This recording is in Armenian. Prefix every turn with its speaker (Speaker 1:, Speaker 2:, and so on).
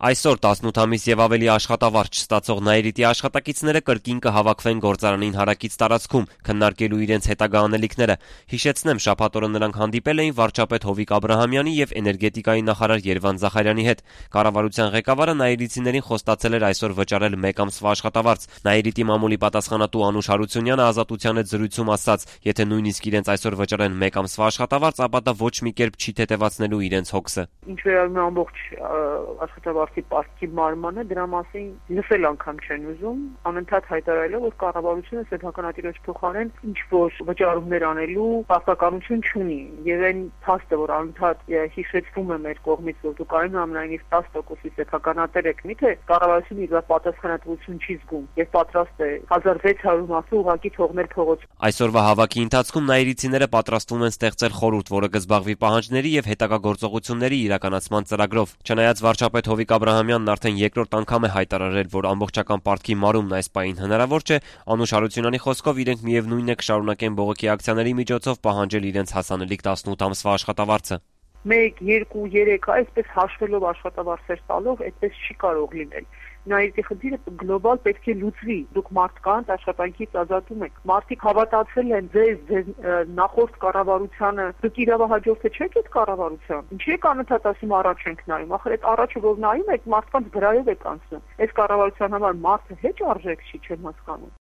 Speaker 1: Այսօր 18 ամիս եւ ավելի աշխատավարձ չստացող Նաիրիտի աշխատակիցները կրկին կհավաքվեն գործարանին հարակից տարածքում, քննարկելու իրենց հետագա անելիքները։ Հիշեցնեմ, շաբաթ օրը նրանք հանդիպել էին վարչապետ Հովիկ Աբրահամյանի եւ էներգետիկայի նախարար Երվան Զախարյանի հետ։ Կառավարության ղեկավարը նաիրիտցիներին խոստացել էր այսօր վճարել 1 ամսվա աշխատավարձ։ Նաիրիտի մամուլի պատասխանատու Անուշ Հարությունյանը Ազատության հետ զրույցում ասաց, եթե նույնիսկ իրենց այսօր վճարեն 1 ամսվա աշխատավարձ, ապա դա ոչ մի կերպ չի թեթևացնելու իրենց հոգսը։
Speaker 2: Ինչ վերաբերում է ամբողջ աշխատավարձի պարտքի մարմանը, դրա մասին լսել անգամ չեն ուզում, անընդհատ հայտարարելով, որ կառավարությունը սեփականատիրոջ փոխարեն ինչ որ վճարումներ անելու պարտականություն չունի, եւ այն փաստը, որ անընդհատ հիշեցվում է մեր կողմից, որ դուք այնուամենայնիվ 10%-ի սեփականատեր եք, միթե կառավարությունը իր պատասխանատվություն չի զգում եւ պատրաստ է 1600 մասը ուղղակի թողնել փողոց։
Speaker 1: Այսօրվա հավաքի ընթացքում նաիրիտցիները պատրաստվում են ստեղծել խորհուրդ, որը կզբաղվի պահանջների եւ հետագա գործողությունների իրականացման ծրագրով։ Չնայած վարչապետ Հովիկ Աբրահամյանն արդեն երկրորդ անգամ է հայտարարել, որ ամբողջական պարտքի մարումն այս պահին հնարավոր չէ, Անուշ Հարությունյանի խոսքով իրենք միևնույնն է կշարունակեն բողոքի ակցիաների միջոցով պահանջել իրենց հասանելիք 18 ամսվա աշխատավարձը։
Speaker 2: 1, 2, 3, այսպես հաշվելով աշխատավարձեր տալով, այդպես չի կարող լինել։ Նաիրիտի խնդիրը գլոբալ պետք է լուծվի։ Դուք մարդկանց աշխատանքից ազատում եք։ Մարդիկ հավատացել են ձեզ նախորդ կառավարությանը, դուք իրավահաջորդը չեք այդ կառավարության։ Ինչի՞ եք անընդհատ ասում առաջ ենք նայում։ Ախր այդ առաջը որ նայում եք, մարդկանց վրայով եք անցնում։ Այս կառավարության համար մարդը հեչ արժեք չի, չեմ հասկանում։